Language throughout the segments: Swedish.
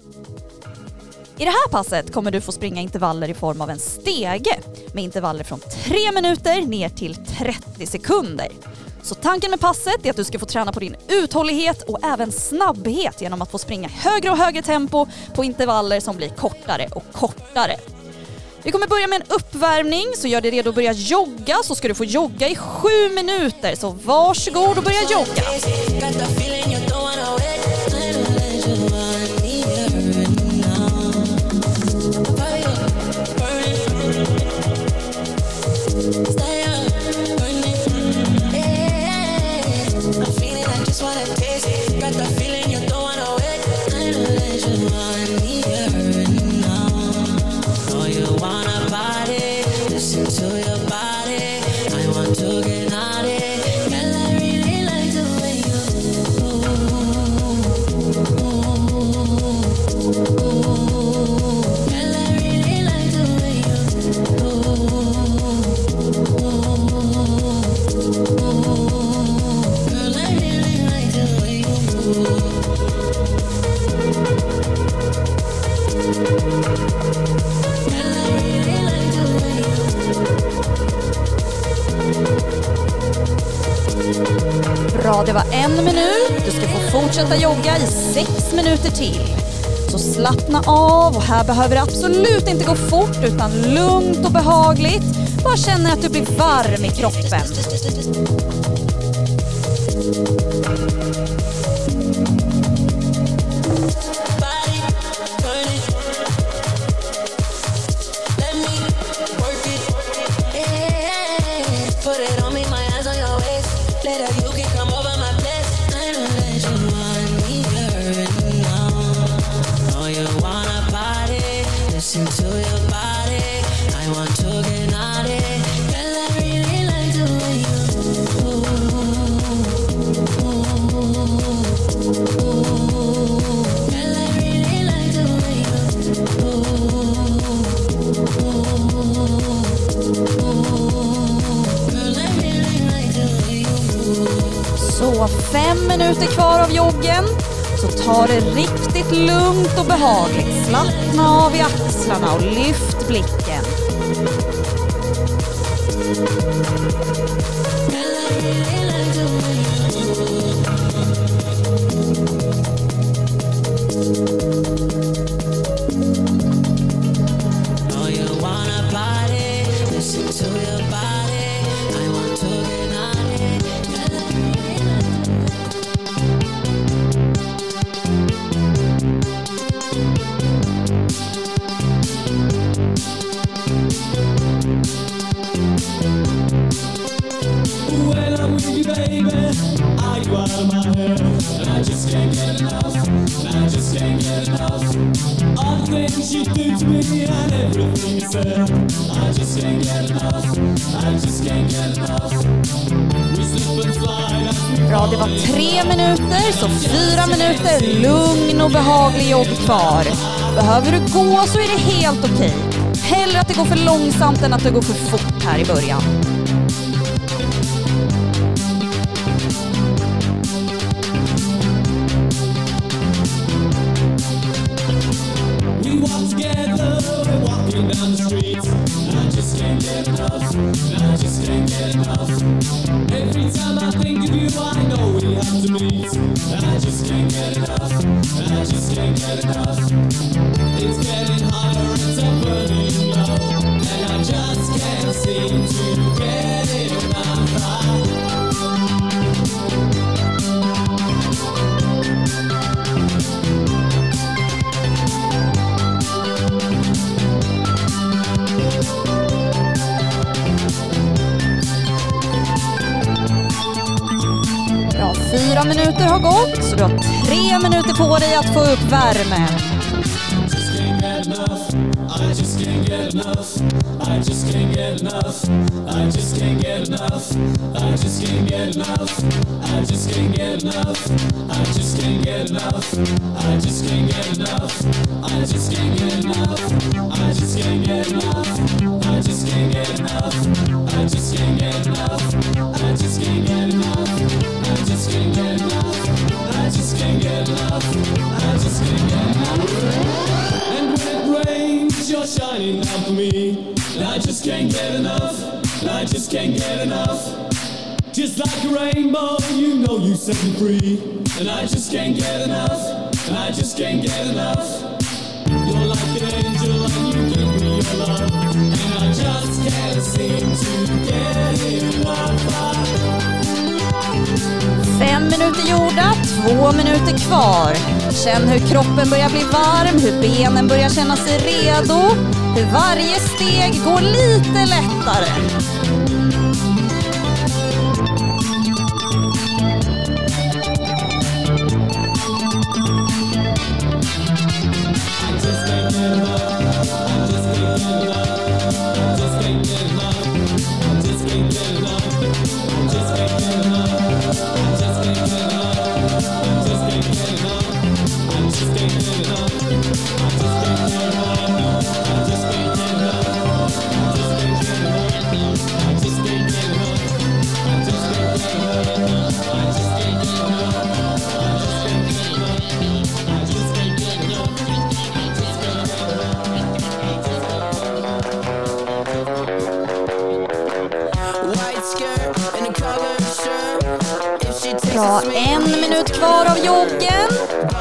I det här passet kommer du få springa intervaller i form av en stege med intervaller från 3 minuter ner till 30 sekunder. Så tanken med passet är att du ska få träna på din uthållighet och även snabbhet genom att få springa högre och högre tempo på intervaller som blir kortare och kortare. Vi kommer börja med en uppvärmning, så gör dig redo att börja jogga, så ska du få jogga i 7 minuter. Så varsågod och börja jogga. Bra, det var 1 minut. Du ska få fortsätta jogga i 6 minuter till. Så slappna av, och här behöver det absolut inte gå fort utan lugnt och behagligt. Bara känna att du blir varm i kroppen. Så 5 minuter kvar av joggen. Så ta det riktigt lugnt och behagligt. Slappna av i axlarna och lyft blicken. Bra, det var 3 minuter, så 4 minuter lugn och behaglig jogg kvar. Behöver du gå så är det helt okej. Hellre att det går för långsamt än att det går för fort här i början. Down the streets, I just can't get enough. I just can't get enough. Every time I think of you, I know we have to meet. I just can't get enough. I just can't get enough. It's getting hotter and I'm burning low, and I just can't seem to get enough. Bra, 4 minuter har gått, så du har 3 minuter på dig att få upp värmen. I just can't get enough. I just can't get enough. I just can't get enough. I just can't get enough. I just can't get enough. I just can't get enough. I just can't get enough. I just can't get enough. I just can't get enough. I just can't get enough. I just can't get enough. I just can't get enough. I just can't get enough. I just can't get enough. I just can't get enough. shining out for me. And I just can't get enough. And I just can't get enough. Just like a rainbow, you know you set me free. And I just can't get enough. And I just can't get enough. You're like an angel and you give me your love. And I just can't seem to get enough. 5 minuter gjorda, 2 minuter kvar. Känn hur kroppen börjar bli varm, hur benen börjar känna sig redo. Hur varje steg går lite lättare. Bra, 1 minut kvar av joggen.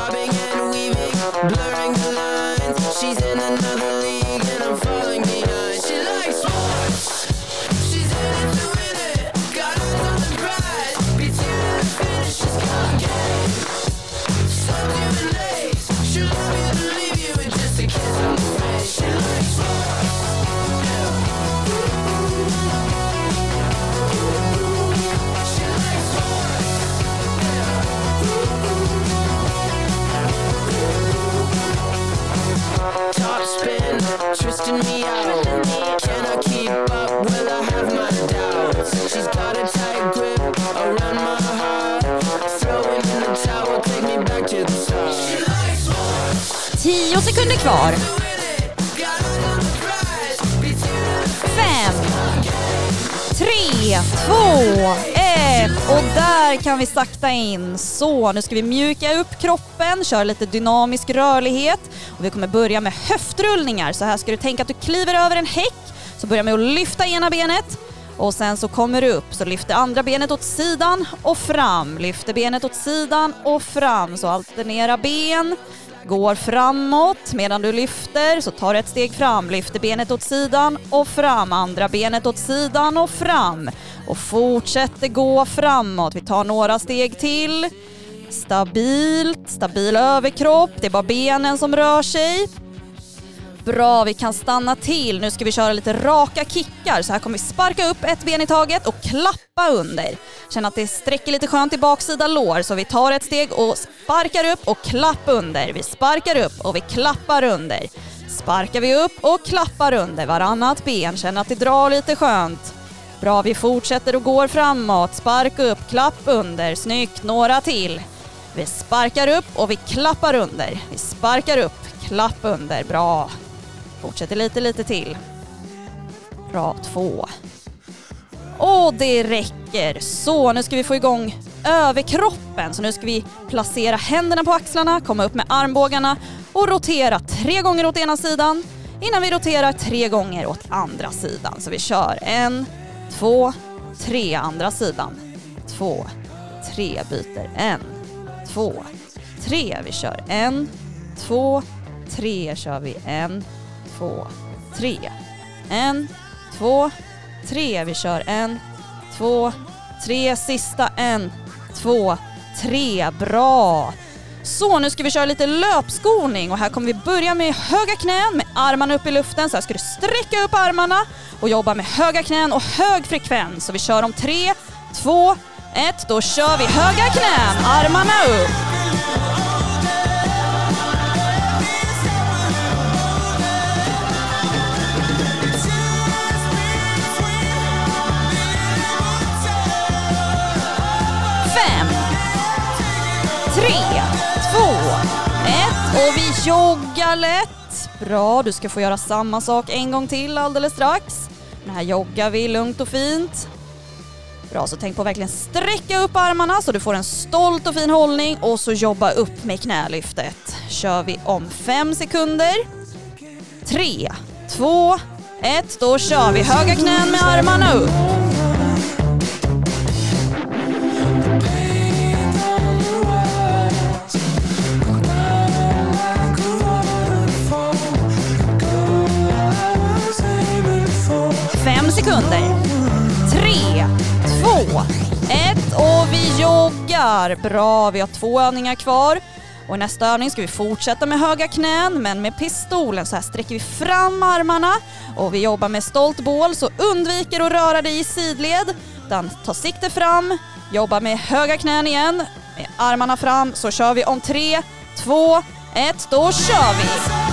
Twisting me out. Can I keep up? Will I have my doubts? She's got a tight grip around my heart. Throwing in the towel, take me back to the start. 10 sekunder kvar. 5, 3, 2, 1 och där kan vi sakta in. Så, nu ska vi mjuka upp kroppen, köra lite dynamisk rörlighet och vi kommer börja med höftrullningar. Så här ska du tänka att du kliver över en häck, så börja med att lyfta ena benet och sen så kommer du upp, så lyfter andra benet åt sidan och fram, lyfter benet åt sidan och fram, så alternera ben. Går framåt medan du lyfter, så tar ett steg fram, lyfter benet åt sidan och fram, andra benet åt sidan och fram och fortsätter gå framåt. Vi tar några steg till. Stabil överkropp, det är bara benen som rör sig. Bra, vi kan stanna till. Nu ska vi köra lite raka kickar. Så här kommer vi sparka upp ett ben i taget och klappa under. Känn att det sträcker lite skönt i baksida lår. Så vi tar ett steg och sparkar upp och klappar under. Vi sparkar upp och vi klappar under. Sparkar vi upp och klappar under varannat ben. Känn att det drar lite skönt. Bra, vi fortsätter och går framåt. Sparka upp, klapp under. Snyggt, några till. Vi sparkar upp och vi klappar under. Vi sparkar upp, klapp under. Bra. Fortsätter lite till. Bra, 2. Och det räcker. Så, nu ska vi få igång överkroppen. Så nu ska vi placera händerna på axlarna, komma upp med armbågarna och rotera 3 gånger åt ena sidan innan vi roterar 3 gånger åt andra sidan. Så vi kör 1, 2, 3 andra sidan. 2, 3 byter. 1, 2, 3. Vi kör 1, 2, 3 kör vi 1, 2, 3. 1, 2, 3. Vi kör 1, 2, 3. Sista 1, 2, 3. Bra. Så, nu ska vi köra lite löpskolning och här kommer vi börja med höga knän med armarna upp i luften. Så här ska du sträcka upp armarna och jobba med höga knän och hög frekvens. Så vi kör om 3, 2, 1. Då kör vi höga knän, armarna upp. Och vi joggar lätt. Bra, du ska få göra samma sak en gång till alldeles strax. Men här joggar vi lugnt och fint. Bra, så tänk på att verkligen sträcka upp armarna så du får en stolt och fin hållning. Och så jobba upp med knälyftet. Kör vi om 5 sekunder. 3, 2, 1. Då kör vi. Höga knän med armarna upp. 5 sekunder. 3, 2, 1 och vi joggar. Bra, vi har 2 övningar kvar. Och i nästa övning ska vi fortsätta med höga knän, men med pistolen. Så här sträcker vi fram armarna och vi jobbar med stolt bål, så undviker att röra dig i sidled. Utan ta sikte fram, jobba med höga knän igen, med armarna fram, så kör vi om 3, 2, 1, då kör vi!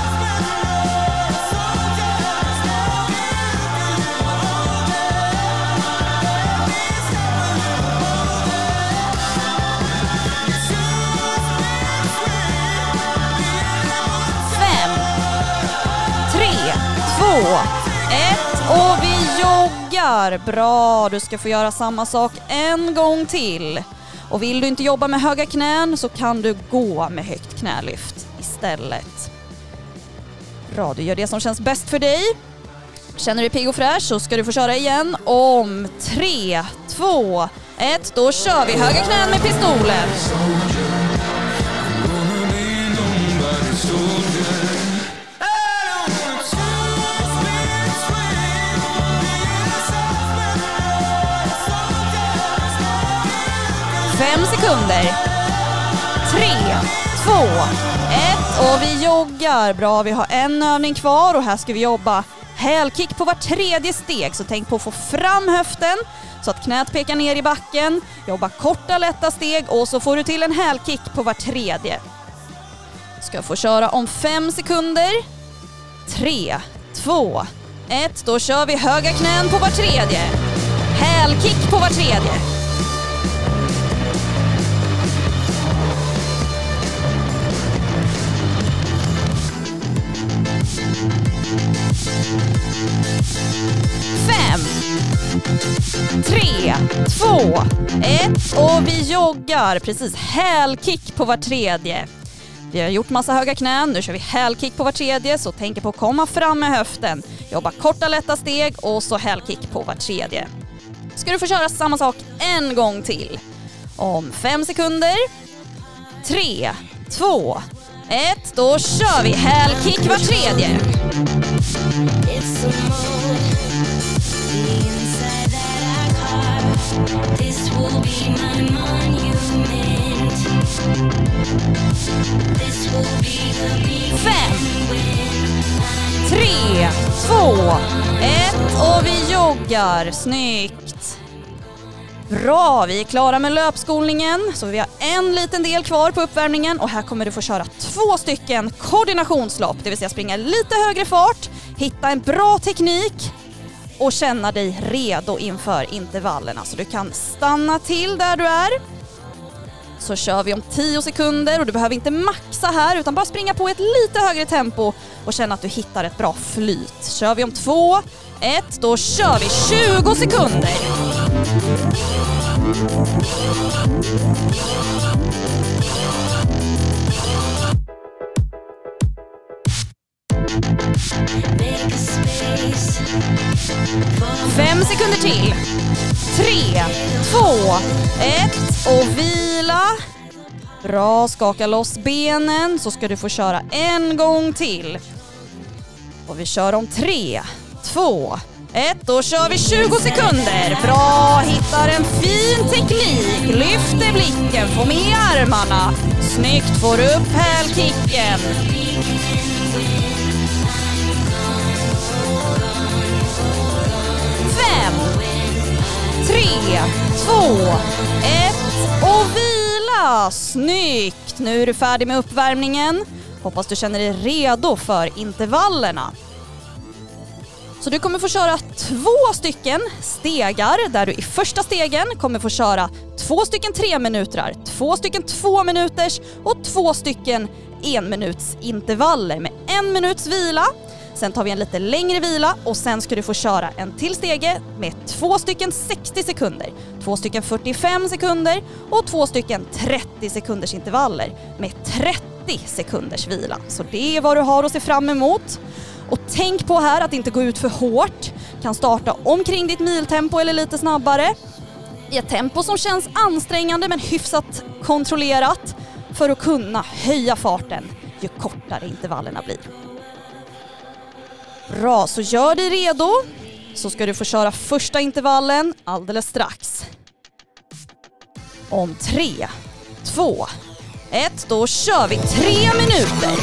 Och vi joggar. Bra, du ska få göra samma sak en gång till. Och vill du inte jobba med höga knän så kan du gå med högt knälyft istället. Bra, du gör det som känns bäst för dig. Känner du dig pigg och fräsch så ska du få köra igen om 3, 2, 1. Då kör vi höga knän med pistolen. 5 sekunder. 3, 2, 1 och vi joggar. Bra, vi har en övning kvar och här ska vi jobba hälkick på var tredje steg. Så tänk på att få fram höften så att knät pekar ner i backen. Jobba korta lätta steg och så får du till en hälkick på var tredje. Ska få köra om 5 sekunder. 3, 2, 1. Då kör vi höga knän på var tredje. Hälkick på var tredje. 5, 3, 2, 1 och vi joggar. Precis, hälkick på var tredje. Vi har gjort massa höga knän, nu kör vi hälkick på var tredje, så tänk på att komma fram med höften. Jobba korta lätta steg och så hälkick på var tredje. Ska du få köra samma sak en gång till. Om 5 sekunder. 3, 2, 1. Då kör vi hälkick var tredje. This will be my monument. This will be the 5, 3, 2, 1 och vi joggar. Snyggt. Bra, vi är klara med löpskolningen. Så vi har en liten del kvar på uppvärmningen och här kommer du få köra 2 stycken koordinationslopp. Det vill säga springa lite högre fart, hitta en bra teknik och känna dig redo inför intervallerna. Så du kan stanna till där du är. Så kör vi om 10 sekunder och du behöver inte maxa här utan bara springa på ett lite högre tempo och känna att du hittar ett bra flyt. Kör vi om 2, 1, då kör vi 20 sekunder. Make a space. 5 sekunder till. 3, 2, 1 och vila. Bra, skaka loss benen så ska du få köra en gång till. Och vi kör om 3, 2, 1. Då kör vi 20 sekunder. Bra, hittar en fin teknik. Lyfter blicken, få med armarna. Snyggt, får upp hälkicken. 5, 3, 2, 1 och vila. Snyggt, nu är du färdig med uppvärmningen. Hoppas du känner dig redo för intervallerna. Så du kommer få köra 2 stycken stegar där du i första stegen kommer få köra 2 stycken 3 minuter, 2 stycken 2 minuters och 2 stycken 1 minuts intervaller med 1 minuts vila. Sen tar vi en lite längre vila och sen ska du få köra en till stege med 2 stycken 60 sekunder, 2 stycken 45 sekunder och 2 stycken 30 sekunders intervaller med 30 sekunders vila. Så det är vad du har att se fram emot. Och tänk på här att inte gå ut för hårt. Kan starta omkring ditt miltempo eller lite snabbare. I ett tempo som känns ansträngande men hyfsat kontrollerat för att kunna höja farten ju kortare intervallerna blir. Bra, så gör dig redo. Så ska du få köra första intervallen alldeles strax. Om 3, 2, 1, då kör vi 3 minuter.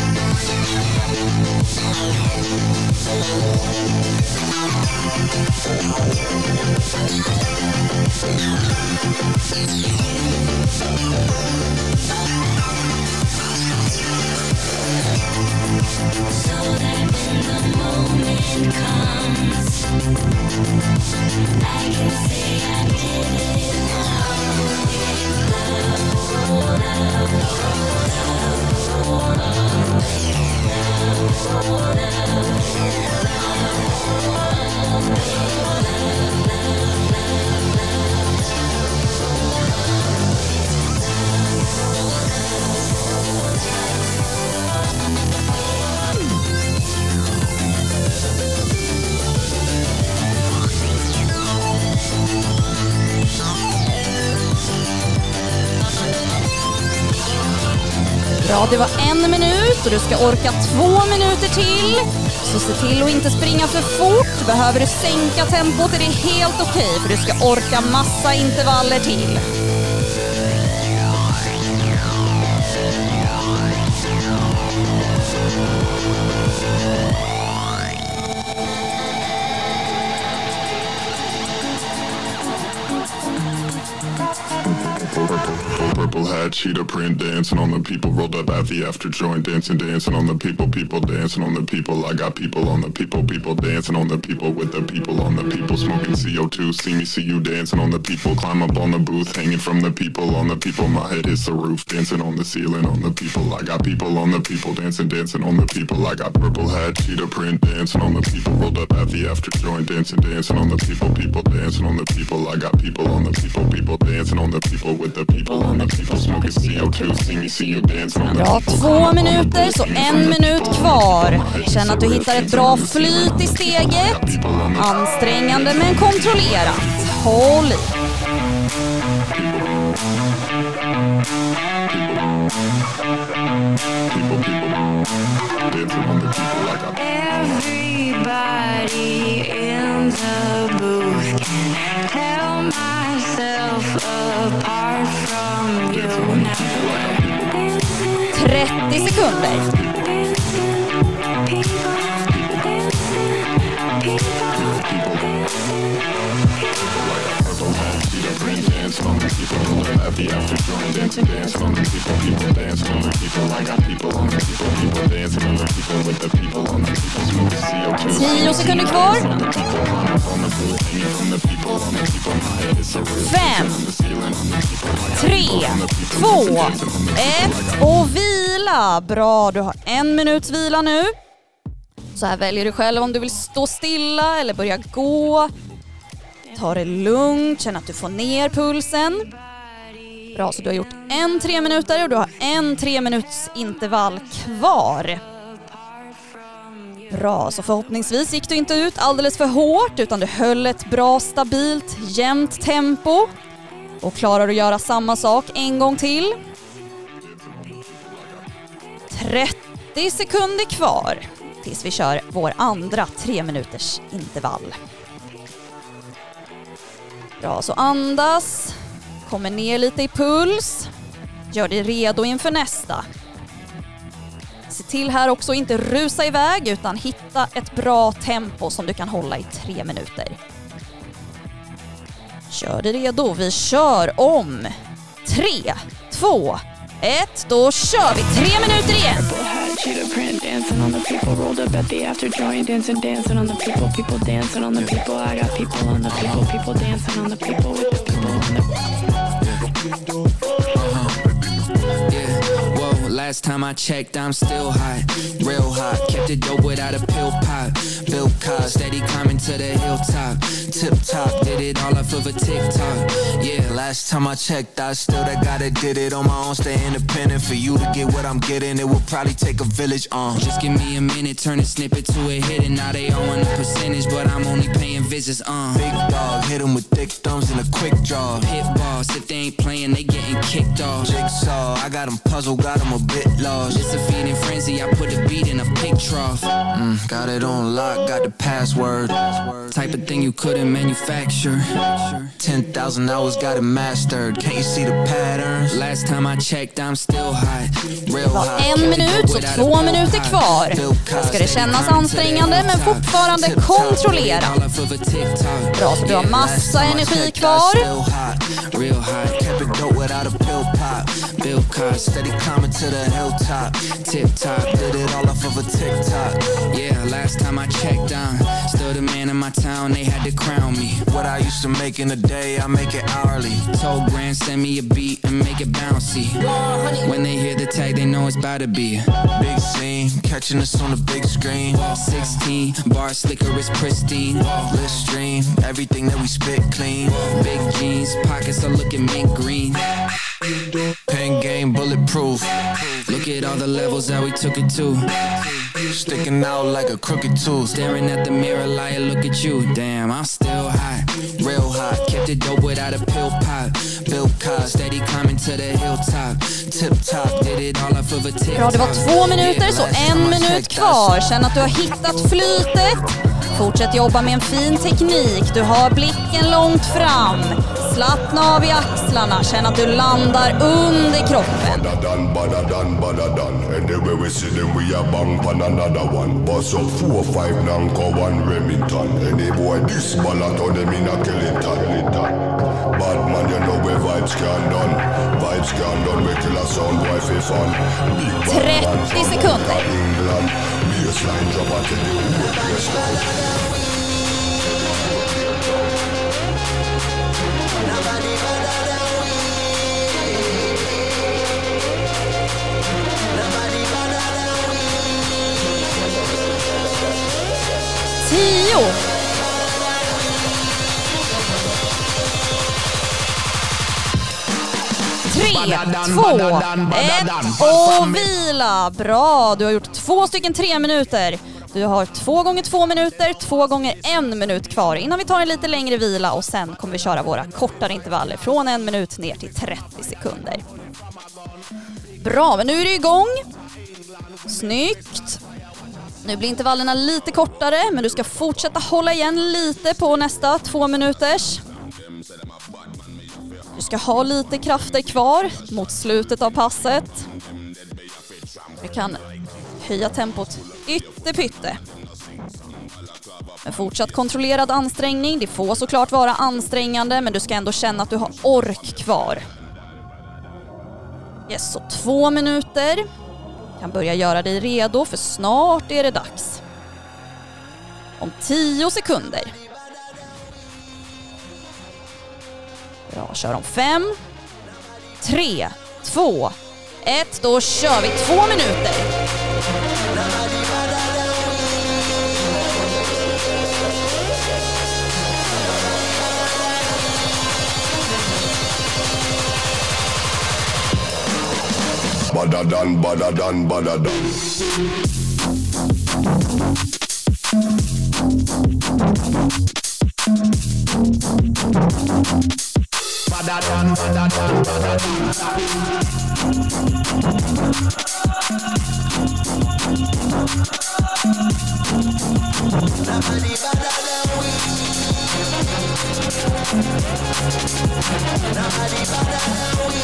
Bra, det var 1 minut och du ska orka 2 minuter till. Så se till att inte springa för fort. Behöver du sänka tempot är det helt okej, för du ska orka massa intervaller till. Purple hat, cheetah print, dancing on the people, rolled up at the after joint, dancing on the people, dancing on the people. I got people on the people, dancing on the people, with the people on the people, smoking CO2, see me, see you, dancing on the people, climb up on the booth, hanging from the people, on the people, my head hits the roof, dancing on the ceiling, on the people. I got people on the people, dancing on the people. I got purple hat, cheetah print, dancing on the people, rolled up at the after joint, dancing on the people, dancing on the people. I got people on the people, dancing on the people, with the people on the people, smoking CO2, see me, see you, dancing on the people. Bra, 2 minuter, så 1 minut kvar. Känn att du hittar ett bra flyt i steget. Ansträngande men kontrollerat. Håll i. Everybody in the booth can tell myself apart from you now. 30 sekunder. Dancing on the people, rolling at the after joint, dancing on the people, dancing on the people. I got people on the people, dancing on the people, with the people on the people, smoking CO2. 10 sekunder kvar. 5, 3, 2, 1 och vila. Bra, du har 1 minuts vila nu. Så här väljer du själv om du vill stå stilla eller börja gå. Ta det lugnt, känn att du får ner pulsen. Bra, så du har gjort 3 minuter och du har 3 minuts intervall kvar. Bra, så förhoppningsvis gick du inte ut alldeles för hårt utan du höll ett bra, stabilt, jämnt tempo. Och klarar du att göra samma sak en gång till. 30 sekunder kvar tills vi kör vår andra 3 minuters intervall. Bra, så andas, kommer ner lite i puls, gör dig redo inför nästa. Se till här också inte rusa iväg utan hitta ett bra tempo som du kan hålla i 3 minuter. Kör dig redo, vi kör om 3, 2, 1, då kör vi 3 minuter igen. Cheetah print, dancing on the people, rolled up at the after joint, dancing on the people, dancing on the people. I got people on the people, dancing on the people, with the people on the Whoa, last time I checked, I'm still hot, real hot. Kept it dope without a pill pop. Bill Cobb, steady climbing to the hilltop. Tip top, did it all off of a TikTok. Yeah, last time I checked, I still that guy that did it on my own. Stay independent. For you to get what I'm getting, it will probably take a village. Just give me a minute, turn a snippet to a hit, and now they owing a percentage, but I'm only paying visits. Big dog, hit them with thick thumbs and a quick draw. Hit boss, if they ain't playing, they getting kicked off. Jigsaw, I got them puzzled, got them a bit lost. It's a feeding frenzy, I put a beat in a pig trough. Got it on lock, got the password. Type of thing you couldn't manufacture. 10,000 hours, got it mastered. Can't you see the patterns? Last time I checked, I'm still hot. Real hot. 1 minut, så 2 minuter kvar. Då ska det kännas ansträngande men fortfarande kontrollera. Bra, så du har massa energi kvar. Real hot, kept it dope without a pill pop. Bill Cosby, steady climbing to the hilltop. Tip top, did it all off of a TikTok. Yeah, last time I checked, still the man in my town, they had to crown me. What I used to make in a day, I make it hourly. Told Grand, send me a beat and make it bouncy. When they hear the tag, they know it's about to be big scene, catching us on the big screen. 16, bar slicker is pristine. Let's stream, everything that we spit clean. Big jeans, pockets are looking mint green. Pen game bulletproof. Look at all the levels that we took it to. Sticking out like a crooked tooth. Staring at the mirror like, look at you. Damn, I'm still hot, real hot. Kept it dope without a pill pop. Bill Cosby, steady climbing to the hilltop. Tip top, did it all off of a TikTok. Bra, det var 2 minuter, så 1 minut kvar. Känn att du har hittat flytet. Fortsätt jobba med en fin teknik. Du har blicken långt fram. Slappna av i axlarna. Känn att du landar under kroppen. Anyway we see them we a bang pan another one. Bust up 4-5 Nanko 1 Remington. Any boy this ballot on them in a Killington. Bad man you know where vibes can done. Vibes can done we kill a sound boy for fun. 30 sekunder. England. Baseline drop until the whole place down. Nobody better than we. Nobody better than we. 10. 3, 2, 1 och vila. Bra, du har gjort 2 stycken 3 minuter. Du har 2 gånger 2 minuter, 2 gånger 1 minut kvar innan vi tar en lite längre vila och sen kommer vi köra våra kortare intervaller från 1 minut ner till 30 sekunder. Bra, men nu är det igång. Snyggt. Nu blir intervallerna lite kortare, men du ska fortsätta hålla igen lite på nästa 2 minuters. Du ska ha lite krafter kvar mot slutet av passet. Du kan höja tempot ytterpytte. Men fortsatt kontrollerad ansträngning. Det får såklart vara ansträngande, men du ska ändå känna att du har ork kvar. Yes, så 2 minuter. Kan börja göra dig redo, för snart är det dags. Om 10 sekunder. Bra, kör om 5, 3, 2, 1. Då kör vi 2 minuter. Badadan, badadan, badadan. Badadan, badadan, badadan. Nobody better than we. Nobody better than we.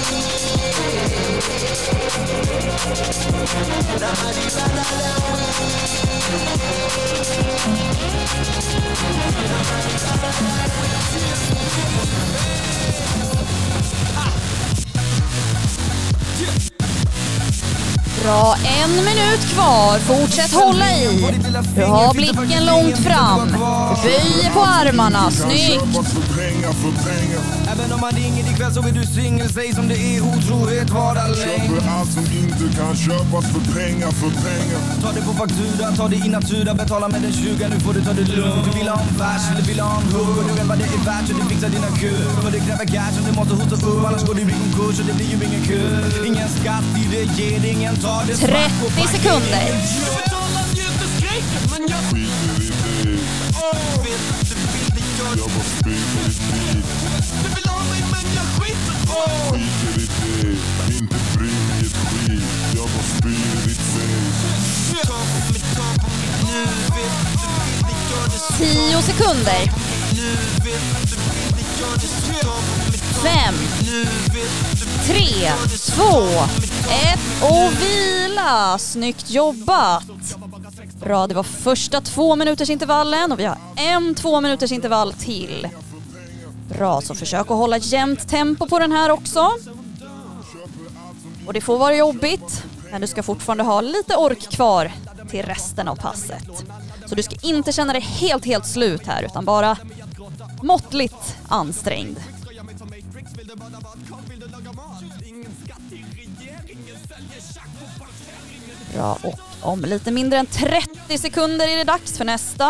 Nobody better than Bra, Bra, 1 minut kvar. Fortsätt hålla i. Du har blicken långt fram. Böj på armarna, snyggt. Även om man ringer ikväll så är du singel. Säg som det är, otrohet vara längd. Köper allt som inte kan köpas för pengar. Ta det på faktura, ta det i natura. Betala med den 20, nu får du ta det lugnt. Du vill ha en vers eller vill ha en hugg. Och du vet vad det är värt så du fixar dina kul. För det kräver cash och du måste hosta upp. Annars går du i konkurs och det blir ju ingen kul. Ingen skatt i regeringen tar det. 30 sekunder. Inte bry mig ett skit. Jag bara spyr i ditt face. 10 sekunder. 5, 3, 2, 1 och vila. Snyggt jobbat. Bra, det var första 2 minuters intervallen och vi har en 2 minuters intervall till. Bra, så försök att hålla jämnt tempo på den här också. Och det får vara jobbigt, men du ska fortfarande ha lite ork kvar till resten av passet. Så du ska inte känna dig helt slut här, utan bara måttligt ansträngd. Bra, och om lite mindre än 30 sekunder är det dags för nästa.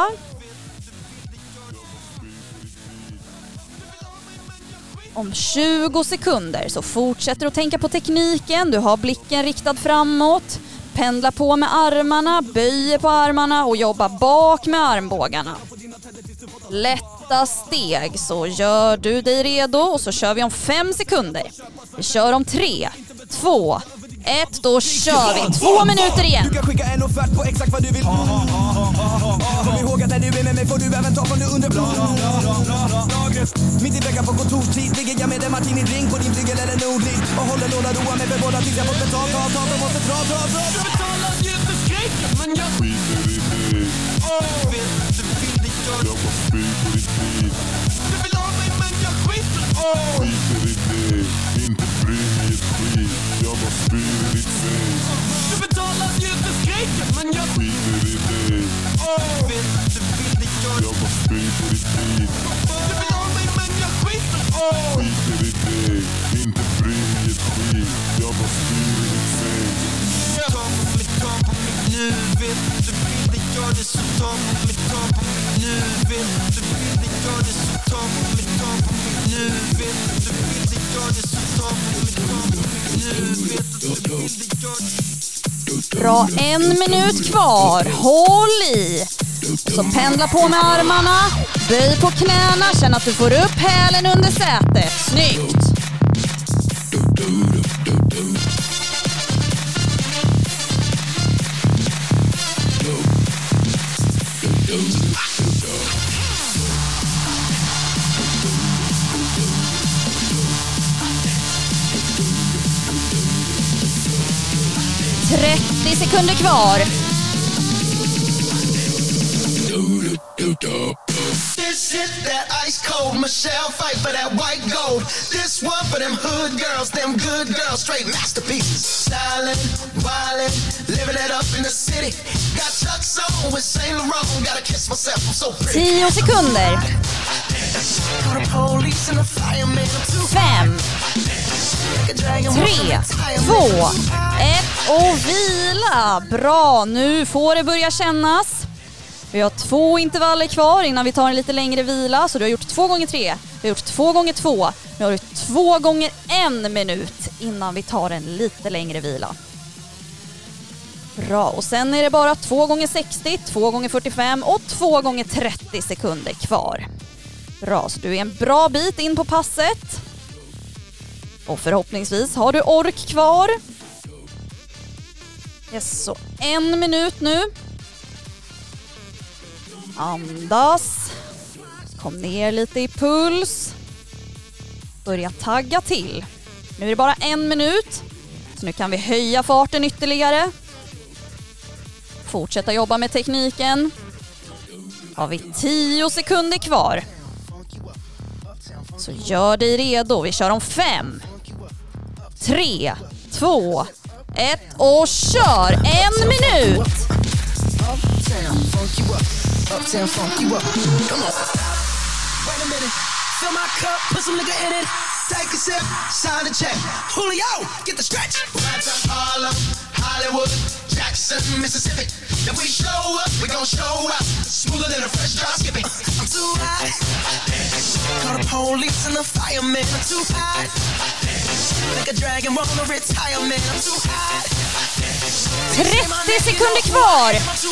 Om 20 sekunder så fortsätter du att tänka på tekniken. Du har blicken riktad framåt. Pendla på med armarna, böjer på armarna och jobba bak med armbågarna. Lätta steg, så gör du dig redo och så kör vi om 5 sekunder. Vi kör om 3, 2, 1, då kör vi. 2 minuter igen. Du kan skicka en offert på exakt vad du vill. Kom ihåg att när du är med mig får du även ta från det under lagret. Mitt i veckan på kontorstid ligger jag med en martini-drink på din flygel eller nordlig. Och håller låda roa mig för båda tills jag fått betalt. De måste dra. Du betalar ju inte skrika, men jag skiter i det. Jag bara spyr på ditt feed. Du vill ha mig, men jag skiter. Skiter i det. Inte bry mig ett skit. Jag bara spyr i ditt face. Du betalar ju inte skrika, men jag skiter i det. Jag bara spyr på ditt feed. Du vill ha mig, men jag skiter. Skiter i det. Inte bry mig ett skit. Jag bara spyr i ditt face. Ta på mig nu, vet du vill det, gör det så ta på mig nu, vet du vill det, gör det så ta på mig nu, vet du vill det, gör det så ta på mig nu, vet du vill det, gör det. Bra, 1 minut kvar. Håll i. Så pendla på med armarna. Böj på knäna. Känn att du får upp hälen under sätet. Snyggt. ...30 sekunder kvar. This shit that ice cold Michelle fight for that white gold. This one for them hood girls, them good girls, straight masterpieces. Stylin', wildin', living it up in the city. Got Chuck's on with Saint Laurent, gotta kiss myself, I'm so pretty. 10 sekunder. 5, 3, 2, 1 och vila. Bra, nu får det börja kännas. Vi har 2 intervaller kvar innan vi tar en lite längre vila. Så du har gjort 2 gånger 3, vi har gjort 2 gånger 2. Nu har du 2 gånger 1 minut innan vi tar en lite längre vila. Bra, och sen är det bara 2 gånger 60, 2 gånger 45 och 2 gånger 30 sekunder kvar. Bra, så du är en bra bit in på passet. Och förhoppningsvis har du ork kvar. Yes, så 1 minut nu. Andas. Kom ner lite i puls. Börja tagga till. Nu är det bara 1 minut. Så nu kan vi höja farten ytterligare. Fortsätta jobba med tekniken. Har vi 10 sekunder kvar. Så gör dig redo. Vi kör om 5, 3, 2, 1 och kör! 1 minut! Uptown, funk you up. Uptown, funk you up. Come on. Wait a minute. Fill my cup, put some nigga in it. Take a sip, sign the check. Julio, get the stretch. Right to Harlem, Hollywood, Jackson, Mississippi. If we show up, we gon' show out. Smoother than a fresh drop skipping. I'm too hot. Call the police and the fireman. I'm too hot. Like a dragon, wanna retirement. I'm too hot. 30 sekunder kvar!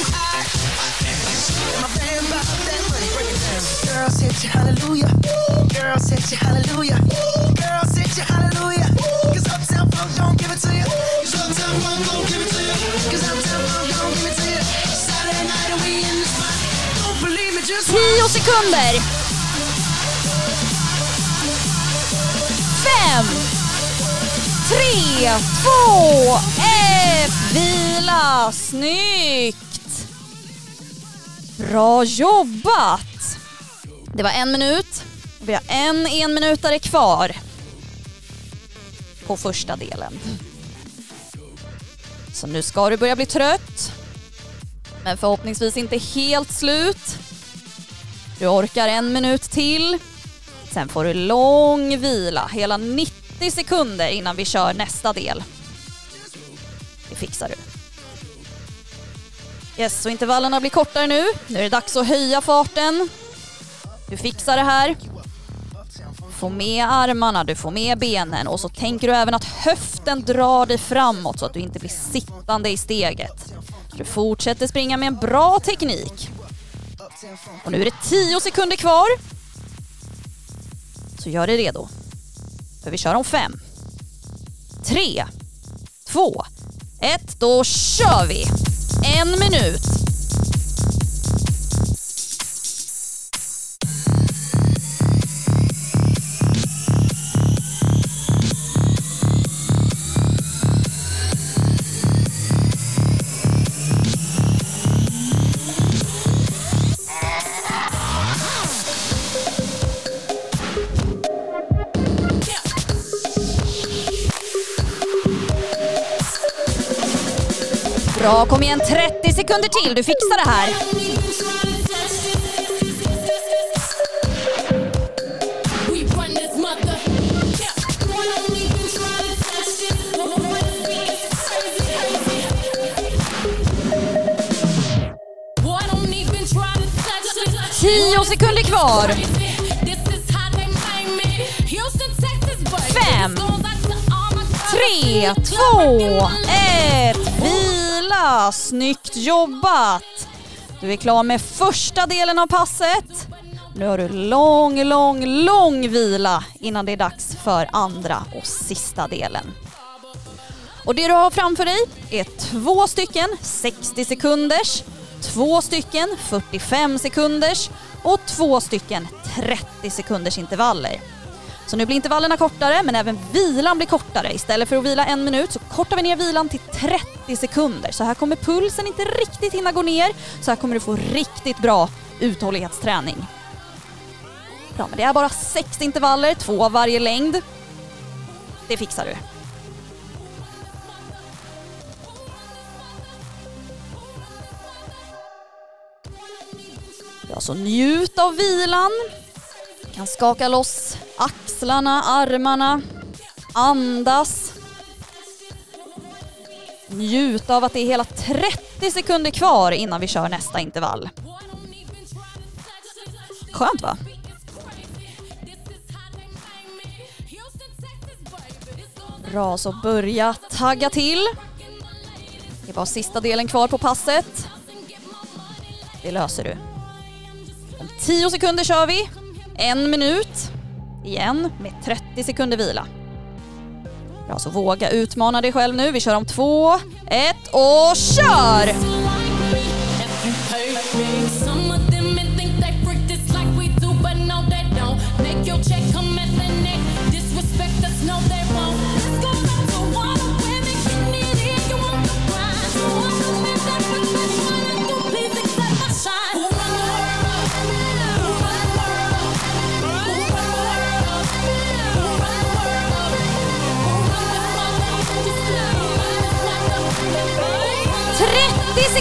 Girls hit you hallelujah. Girls hit you hallelujah. Girls hit you hallelujah. Cause Uptown Funk don't give it to you. Cause Uptown Funk don't give it to you. Cause Uptown Funk don't give it to you. Saturday night and we in the spot. Don't believe me, just 10 sekunder! 5 3 2 1 vila! Snyggt! Bra jobbat! Det var 1 minut. Vi har en minutare kvar på första delen. Så nu ska du börja bli trött. Men förhoppningsvis inte helt slut. Du orkar 1 minut till. Sen får du lång vila. Hela 90 sekunder innan vi kör nästa del. Det fixar du. Yes, så intervallerna blir kortare nu. Nu är det dags att höja farten. Du fixar det här. Få med armarna, du får med benen. Och så tänker du även att höften drar dig framåt så att du inte blir sittande i steget. Du fortsätter springa med en bra teknik. Och nu är det 10 sekunder kvar. Så gör dig redo. För vi kör om 5 3 2 1, då kör vi! 1 minut. Bra, kom igen, 30 sekunder till. Du fixar det här. Tio sekunder kvar. 5 3 2 1 vila. Snyggt jobbat. Du är klar med första delen av passet. Nu har du lång vila innan det är dags för andra och sista delen. Och det du har framför dig är 2 stycken 60 sekunders, 2 stycken 45 sekunders och 2 stycken 30 sekunders intervaller. Så nu blir intervallerna kortare, men även vilan blir kortare. Istället för att vila 1 minut så kortar vi ner vilan till 30 sekunder. Så här kommer pulsen inte riktigt hinna gå ner. Så här kommer du få riktigt bra uthållighetsträning. Bra, men det är bara 6 intervaller, 2 av varje längd. Det fixar du. Ja, så njut av vilan. Du kan skaka loss axlarna, armarna, andas. Njut av att det är hela 30 sekunder kvar innan vi kör nästa intervall. Skönt, va? Bra, så börja tagga till. Det var sista delen kvar på passet. Det löser du. Om 10 sekunder kör vi. 1 minut. Igen med 30 sekunder vila. Bra, så våga utmana dig själv nu. Vi kör om 2, 1 och kör!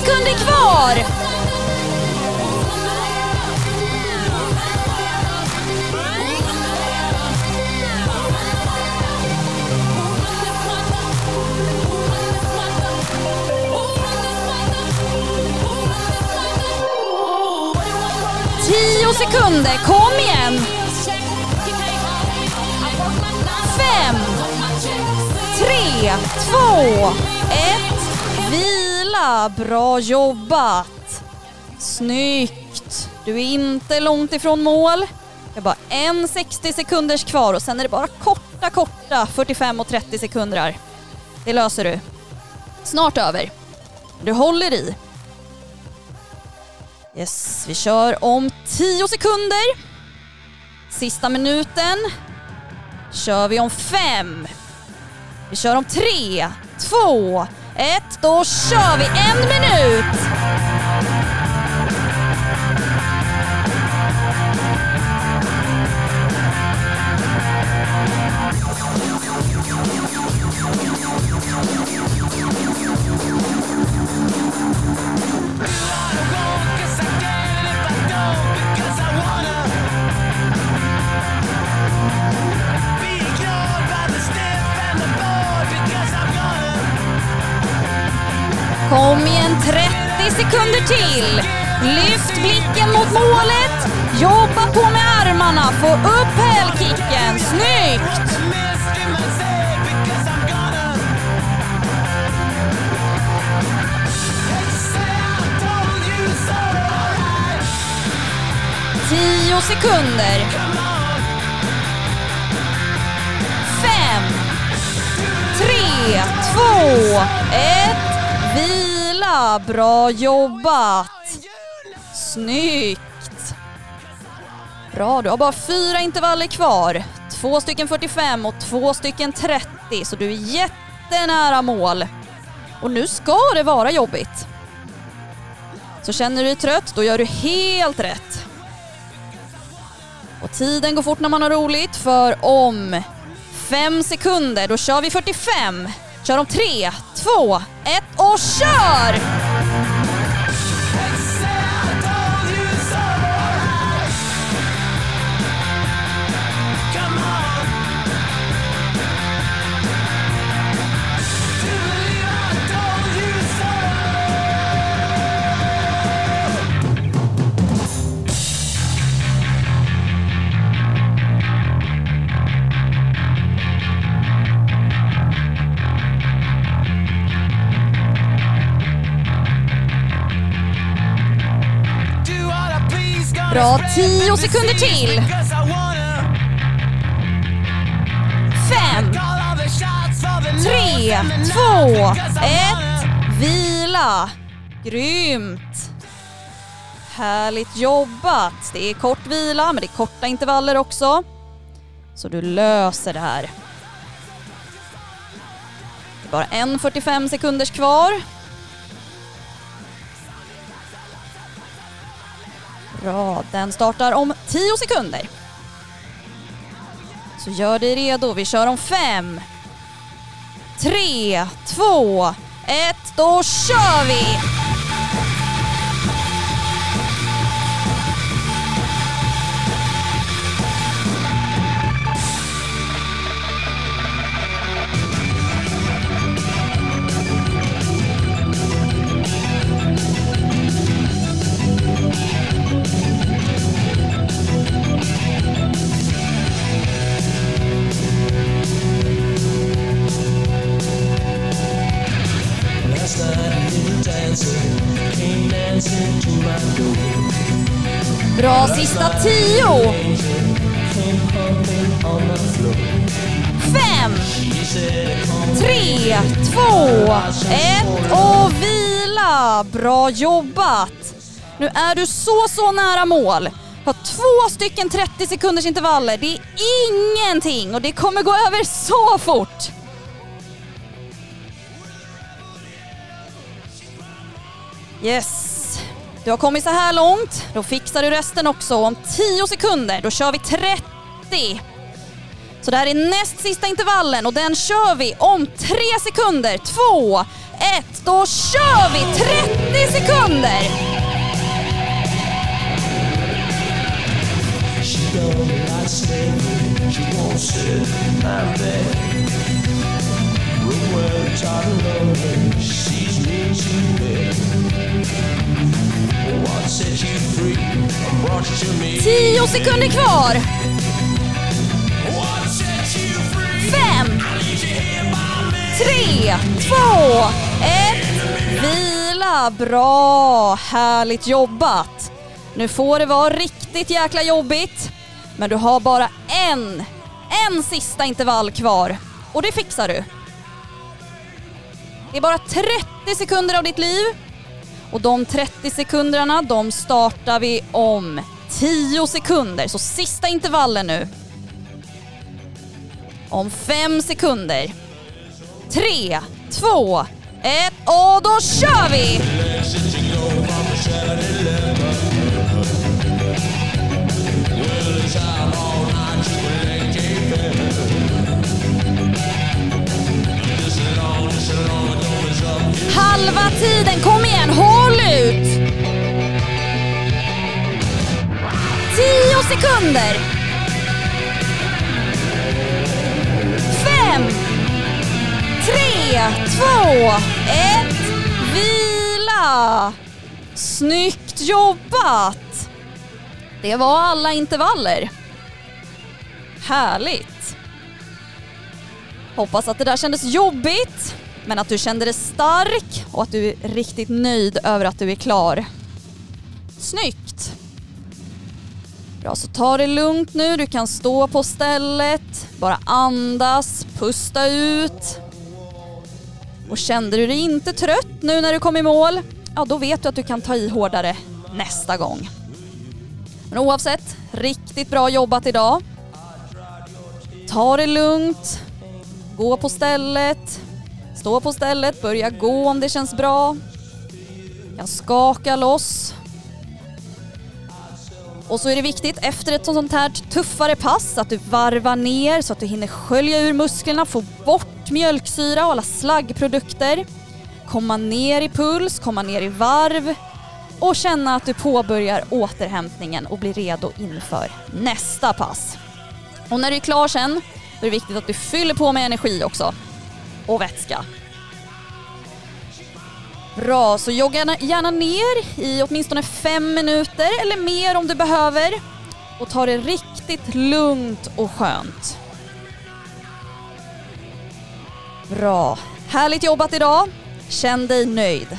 sekunder kvar! Sekunder, kom igen! 5, 3, 2, 1. Vila, bra jobbat. Snyggt. Du är inte långt ifrån mål. Det är bara 60 sekunders kvar och sen är det bara korta 45 och 30 sekunder. Det löser du. Snart över. Du håller i. Yes, vi kör om 10 sekunder. Sista minuten. Kör vi om 5. Vi kör om 3, 2, 1. Då kör vi 1 minut. Kom igen, 30 sekunder till. Lyft blicken mot målet. Jobba på med armarna. Få upp hälkicken. Snyggt! Tio sekunder. 5, 3, 2, 1. Vila, bra jobbat. Snyggt. Bra, du har bara 4 intervaller kvar. 2 stycken 45 och 2 stycken 30. Så du är jättenära mål. Och nu ska det vara jobbigt. Så känner du dig trött, då gör du helt rätt. Och tiden går fort när man har roligt. För om 5 sekunder, då kör vi 45. Kör om 3, 2, 1 och kör! Bra, 10 sekunder till. 5, 3, 2, 1. Vila. Grymt. Härligt jobbat. Det är kort vila, men det är korta intervaller också. Så du löser det här. Det är bara 45 sekunders kvar. Bra, den startar om 10 sekunder. Så gör dig redo, vi kör om 5, 3, 2, 1, då kör vi! Bra, sista 10. 5, 3, 2, 1 och vila. Bra jobbat. Nu är du så nära mål. Har 2 stycken 30 sekunders intervaller. Det är ingenting och det kommer gå över så fort. Yes. Du har kommit så här långt, då fixar du resten också. Om 10 sekunder, då kör vi 30. Så det här är näst sista intervallen och den kör vi om 3 sekunder. 2, 1. Då kör vi 30 sekunder! Tio sekunder kvar. 5, 3, 2, 1. Vila. Bra. Härligt jobbat. Nu får det vara riktigt jäkla jobbigt. Men du har bara en sista intervall kvar. Och det fixar du. Det är bara 30 sekunder av ditt liv. Och de 30 sekunderna, de startar vi om 10 sekunder. Så sista intervallen nu. Om 5 sekunder. 3, 2, 1 och då kör vi! Halva tiden, kom igen, håll ut! 10 sekunder! 5, 3, 2, 1, vila! Snyggt jobbat! Det var alla intervaller. Härligt! Hoppas att det där kändes jobbigt. Men att du kände dig stark och att du är riktigt nöjd över att du är klar. Snyggt! Bra, så ta det lugnt nu. Du kan stå på stället. Bara andas, pusta ut. Och kände du dig inte trött nu när du kom i mål, ja då vet du att du kan ta i hårdare nästa gång. Men oavsett, riktigt bra jobbat idag. Ta det lugnt. Gå på stället. Stå på stället, börja gå om det känns bra. Kan skaka loss. Och så är det viktigt efter ett sånt här tuffare pass att du varvar ner så att du hinner skölja ur musklerna, få bort mjölksyra och alla slaggprodukter. Komma ner i puls, komma ner i varv och känna att du påbörjar återhämtningen och blir redo inför nästa pass. Och när du är klar sen, då är det viktigt att du fyller på med energi också. Och vätska. Bra, så jogga gärna ner i åtminstone 5 minuter eller mer om du behöver. Och ta det riktigt lugnt och skönt. Bra, härligt jobbat idag. Känn dig nöjd.